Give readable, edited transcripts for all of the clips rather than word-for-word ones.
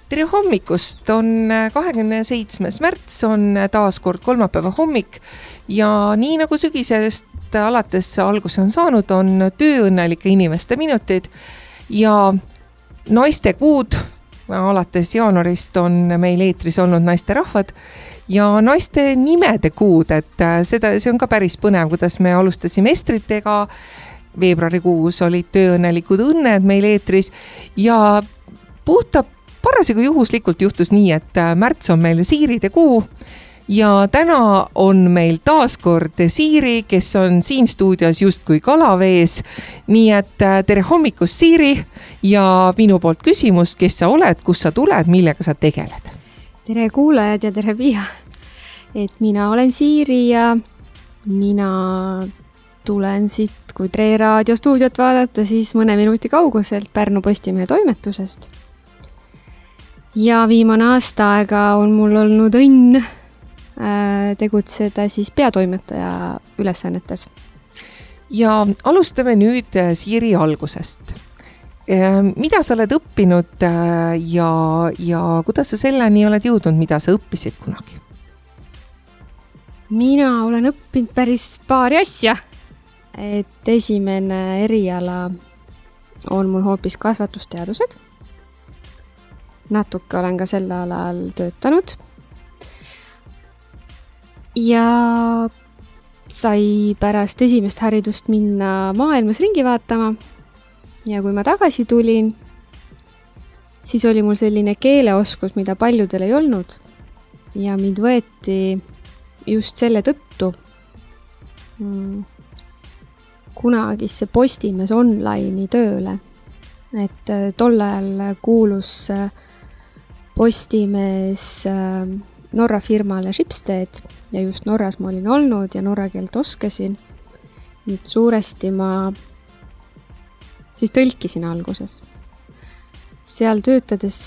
Tere hommikust, on 27. märts, on taas kord kolmapäeva hommik ja nii nagu sügisest alates alguse on saanud, on tööõnnelike inimeste minutid ja naiste kuud, alates jaanuarist on meil eetris olnud naisterahvad ja naiste nimede kuud, et see on ka päris põnev, kuidas me alustasime Estritega, veebruarikuus olid tööõnnelikud õnned meil eetris ja parasjagu juhuslikult juhtus nii, et märts on meil Siiride kuu ja täna on meil taaskord Siiri, kes on siin stuudios justkui kalavees. Nii et tere hommikust, Siiri, ja minu poolt küsimus, kes sa oled, kus sa tuled, millega sa tegeled? Tere kuulajad ja tere Piia. Et mina olen Siiri ja mina tulen siit, kui Tre Raadio stuudiot vaadata, siis mõne minuti kauguselt Pärnu Postimehe toimetusest. Ja viimane aasta aega on mul olnud õnn tegutseda siis peatoimetaja ülesannetes. Ja alustame nüüd Siiri algusest. Mida sa oled õppinud ja kuidas sa selleni oled jõudnud, mida sa õppisid kunagi? Mina olen õppinud päris paari asja. Et esimene eriala on mul hoopis kasvatusteadused. Natuke olen ka sel alal töötanud ja sai pärast esimest haridust minna maailmas ringi vaatama ja kui ma tagasi tulin, siis oli mul selline keeleoskus, mida paljudel ei olnud ja mind võeti just selle tõttu kunagisse Postimees online'i tööle, et tol ajal kuulus Postimees Norra firmale Schibsted ja just Norras ma olin olnud ja norra keelt oskasin. Nüüd suuresti ma siis tõlkisin alguses. Seal töötades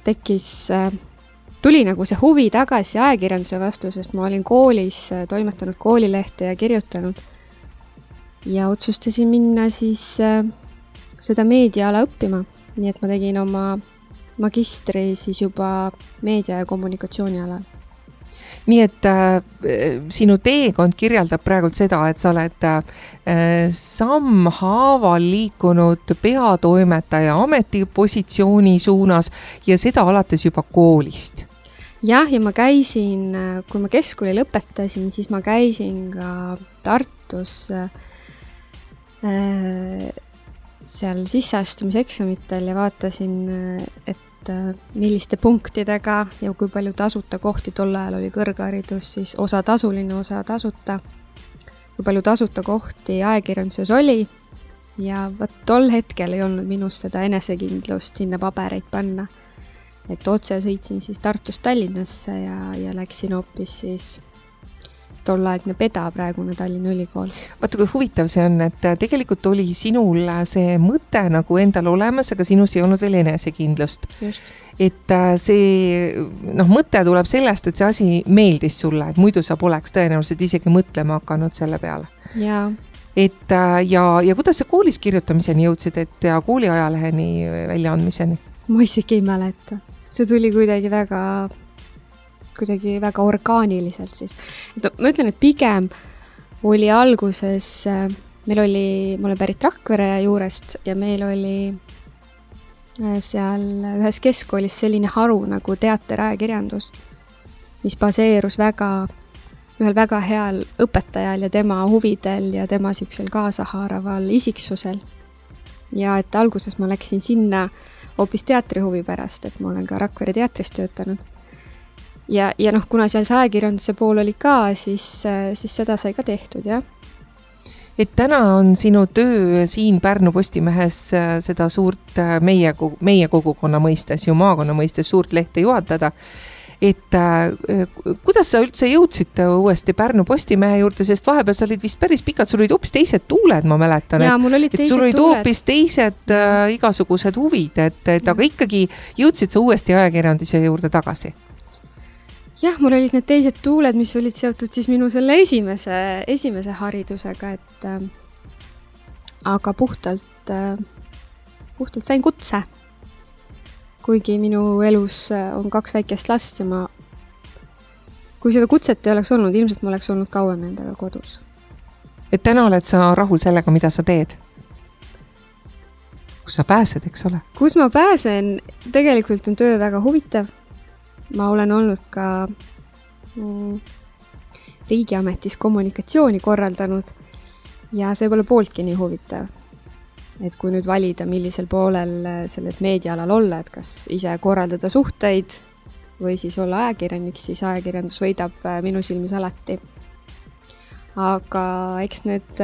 tuli nagu see huvi tagasi ajakirjanduse vastu, sest ma olin koolis toimetanud koolilehte ja kirjutanud. Ja otsustasin minna siis seda meediaala õppima, nii et ma tegin oma magistri siis juba meedia ja kommunikatsiooni alal. Nii et sinu teekond kirjeldab praegult seda, et sa oled sammhaaval liikunud peatoimetaja ametipositsiooni suunas ja seda alates juba koolist. Jah, ja ma käisin, kui ma keskkooli lõpetasin, siis ma käisin ka Tartus seal sisseastumiseksamitel ja vaatasin, et milliste punktidega ja kui palju tasuta kohti tol ajal oli kõrgharidus, siis osa tasuline, osa tasuta. Kui palju tasuta kohti ajakirjanduses oli ja tol hetkel ei olnud minus seda enesekindlust sinna pabereid panna. Et otse sõitsin siis Tartust Tallinnasse ja läksin hoopis siis tollaegne PEDA, praegune Tallinna Ülikool. Vaata, kui huvitav see on, et tegelikult oli sinul see mõte nagu endal olemas, aga sinus ei olnud veel enesekindlust. Just. Et see mõte tuleb sellest, et see asi meeldis sulle, et muidu sa poleks tõenäoliselt isegi mõtlema hakanud selle peale. Jaa. Et ja kuidas sa koolis kirjutamiseni jõudsid, et ja kooli ajaleheni väljaandmiseni? Ma isegi ei mäleta. See tuli kuidagi väga orgaaniliselt siis. Ma ütlen, et pigem oli alguses, ma olen pärit Rakvere juurest ja meil oli seal ühes keskkoolis selline haru nagu teaterajakirjandus, mis baseerus ühel väga heal õpetajal ja tema huvidel ja tema siuksel kaasahaaraval isiksusel. Ja et alguses ma läksin sinna hoopis teatrihuvi pärast, et ma olen ka Rakvere teatris töötanud. Ja kuna seal see ajakirjanduse pool oli ka, siis seda sai ka tehtud, jah. Et täna on sinu töö siin Pärnu Postimehes seda suurt meie kogukonna mõistes, ju maakonna mõistes suurt lehte juhatada. Et kuidas sa üldse jõudsid uuesti Pärnu Postimehe juurde, sest vahepeal sa olid vist päris pikalt, sul olid hoopis teised tuuled, ma mäletan. Jaa, mul olid teised tuuled. Sul olid hoopis teised igasugused huvid, aga ikkagi jõudsid sa uuesti ajakirjanduse juurde tagasi. Jah, mul olid need teised tuuled, mis olid seotud siis minu selle esimese haridusega, aga puhtalt sain kutse. kuigi minu elus on 2 väikest last ja kui seda kutset ei oleks olnud, ilmselt ma oleks olnud kauem nendega kodus. Et täna oled sa rahul sellega, mida sa teed? Kus sa pääsed, eks ole? Kus ma pääsen? Tegelikult on töö väga huvitav. Ma olen olnud ka riigiametis kommunikatsiooni korraldanud ja see pole pooltki nii huvitav. Et kui nüüd valida, millisel poolel selles meediaalal olla, et kas ise korraldada suhteid või siis olla ajakirjanik, siis ajakirjandus võidab minu silmis alati. Aga eks need,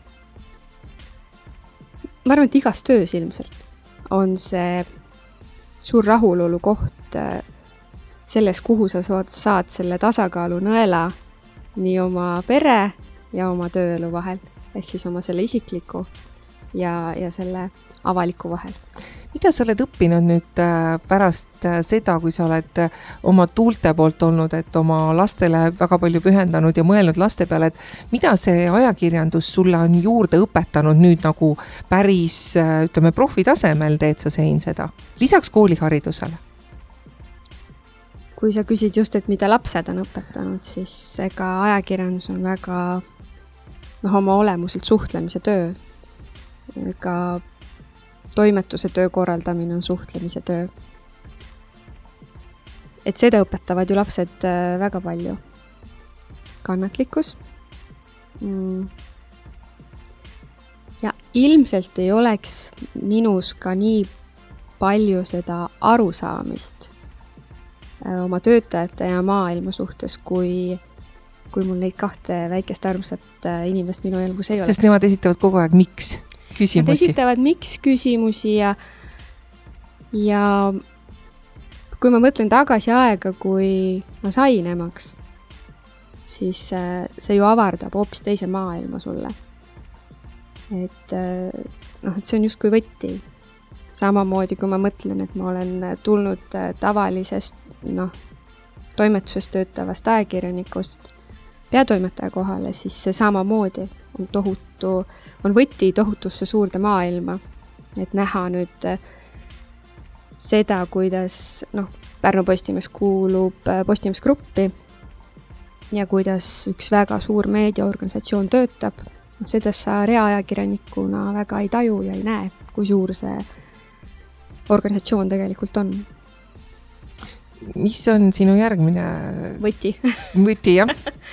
ma arvan, et igas töös ilmselt on see suur rahulolu koht selles, kuhu sa saad selle tasakaalu nõela nii oma pere ja oma tööelu vahel, ehk siis oma selle isikliku ja selle avaliku vahel. Mida sa oled õppinud nüüd pärast seda, kui sa oled oma tuulte poolt olnud, et oma lastele väga palju pühendanud ja mõelnud laste peale, et mida see ajakirjandus sulle on juurde õpetanud nüüd nagu päris, ütleme, profitasemel teed sa sein seda, lisaks kooliharidusele? Kui sa küsid just, et mida lapsed on õpetanud, siis ega ajakirjandus on väga oma olemuselt suhtlemise töö. Ega toimetuse töö korraldamine on suhtlemise töö. Et seda õpetavad ju lapsed väga palju. Kannatlikkus. Ja ilmselt ei oleks minus ka nii palju seda arusaamist oma töötajate ja maailma suhtes, kui mul neid 2 väikest armsat inimest minu elus ei oleks. Sest nemad esitavad kogu aeg miks küsimusi. Nad esitavad miks küsimusi ja kui ma mõtlen tagasi aega, kui ma sain emaks, siis see ju avardab hoopis teise maailma sulle. Et see on justkui võtti. Samamoodi, kui ma mõtlen, et ma olen tulnud tavalisest toimetuses töötavast ajakirjanikust peatoimetaja kohale, siis see samamoodi on võti tohutusse suurde maailma. Et näha nüüd seda, kuidas Pärnu Postimees kuulub Postimeesgruppi ja kuidas üks väga suur meediaorganisatsioon töötab. Seda sa reaajakirjanikuna väga ei taju ja ei näe, kui suur see organisatsioon tegelikult on. Mis on sinu järgmine võti? Võti, jah.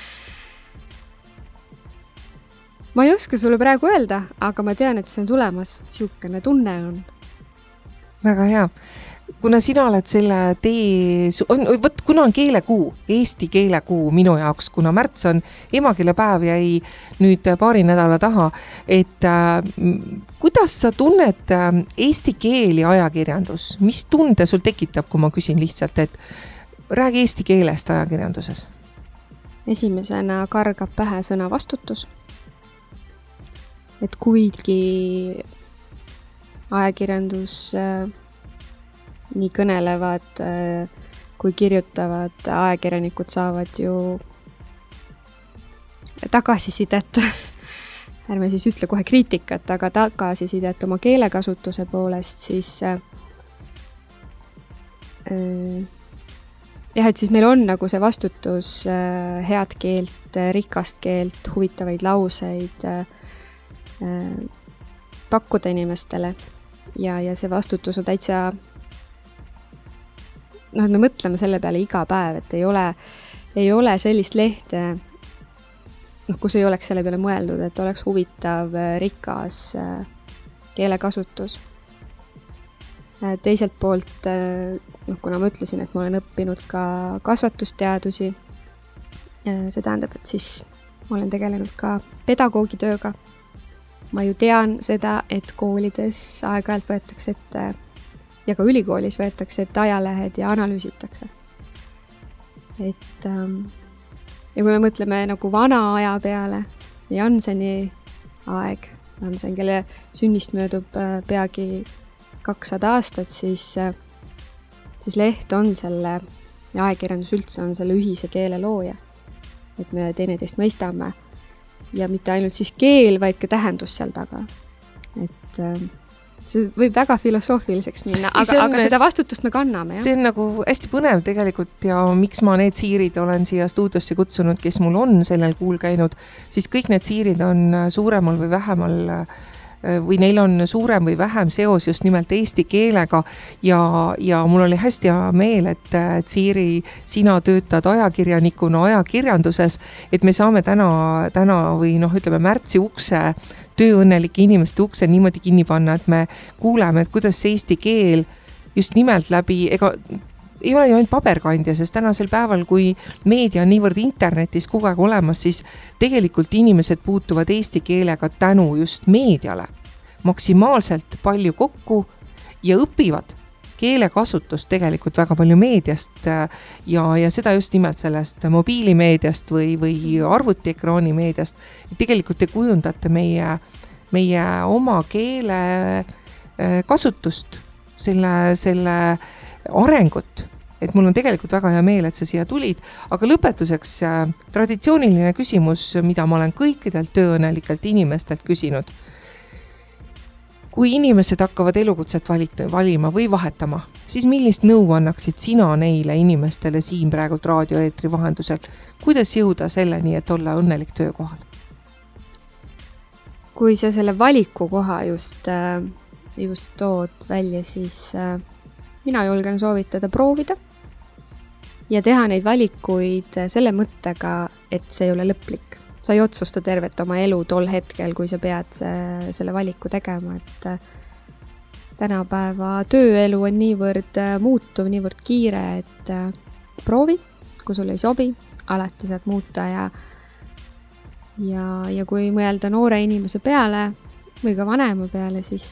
Ma ei oska sulle praegu öelda, aga ma tean, et see on tulemas. Siukene tunne on. Väga hea. Kuna sina oled selle kuna on keelekuu, eesti keelekuu minu jaoks, kuna märts on emakeelepäev jäi nüüd paari nädala taha, et kuidas sa tunned eesti keel ja ajakirjandus? Mis tunde sul tekitab, kui ma küsin lihtsalt, et räägi eesti keelest ajakirjanduses? Esimesena kargab pähe sõna vastutus. Et kuigi ajakirjandus nii kõnelevad kui kirjutavad, ajakirjanikud saavad ju tagasisidet, ärme siis ütle kohe kriitikat, aga tagasisidet oma keelekasutuse poolest, siis et siis meil on nagu see vastutus head keelt, rikast keelt, huvitavaid lauseid pakkuda inimestele ja see vastutus on täitsa me mõtleme selle peale iga päev, et ei ole sellist lehte, kus ei oleks selle peale mõeldud, et oleks huvitav, rikas keelekasutus. Teiselt poolt, kuna ma ütlesin, et ma olen õppinud ka kasvatusteadusi, see tähendab, et siis ma olen tegelenud ka pedagoogitööga. Ma ju tean seda, et koolides aeg-ajalt võetakse ette ja ka ülikoolis võetakse ette ajalehed ja analüüsitakse. Et ja kui me mõtleme nagu vana aja peale, Janseni aeg, Jansen, kelle sünnist möödub peagi 200 aastat, siis leht on selle, ja ajakirjandus üldse on selle ühise keele looja. Et me teineteist mõistame ja mitte ainult siis keel, vaid ka tähendus seal taga. Et see võib väga filosoofiliseks minna, aga seda vastutust me kanname. See on nagu hästi põnev tegelikult ja miks ma need siirid olen siia stuudiosse kutsunud, kes mul on sellel kuul käinud, siis kõik need siirid on suuremal või vähemal või neil on suurem või vähem seos just nimelt eesti keelega ja mul oli hästi hea meel, et Siiri, sina töötad ajakirjanikuna ajakirjanduses, et me saame täna või ütleme märtsi ukse, tööõnnelike inimeste ukse niimoodi kinni panna, et me kuuleme, et kuidas see eesti keel just nimelt läbi, ei ole ju ainult paberkandja, sest tänasel päeval, kui meedia on niivõrd internetis kogu aeg olemas, siis tegelikult inimesed puutuvad eesti keelega tänu just meediale maksimaalselt palju kokku ja õpivad keelekasutust tegelikult väga palju meediast ja seda just nimelt sellest mobiilimeediast või arvutiekraani meediast. Tegelikult te kujundate meie oma keele kasutust, selle arengut, et mul on tegelikult väga hea meel, et sa siia tulid, aga lõpetuseks traditsiooniline küsimus, mida ma olen kõikidelt tööõnnelikelt inimestelt küsinud. Kui inimesed hakkavad elukutset valima või vahetama, siis millist nõu annaksid sina neile inimestele siin praegult raadioeetri vahendusel? Kuidas jõuda selleni, et olla õnnelik töökohal? Kui sa selle valiku koha just tood välja, siis mina julgen soovitada proovida ja teha neid valikuid selle mõttega, et see ei ole lõplik. Sa ei otsusta tervet oma elu tol hetkel, kui sa pead selle valiku tegema, et tänapäeva tööelu on niivõrd muutuv, niivõrd kiire, et proovi, kui sul ei sobi, alati saad muuta ja kui mõelda noore inimese peale või ka vanema peale, siis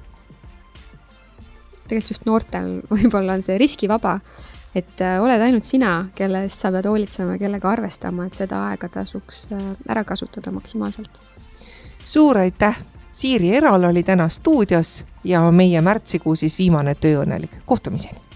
tegelikult just noortel võib-olla on see riskivaba, et oled ainult sina, kellest sa pead hoolitsema, kellega arvestama, et seda aega tasuks ära kasutada maksimaalselt. Suur aitäh! Siiri Eral oli täna stuudios ja meie märtsikuu siis viimane tööõnnelik. Kohtumiseni!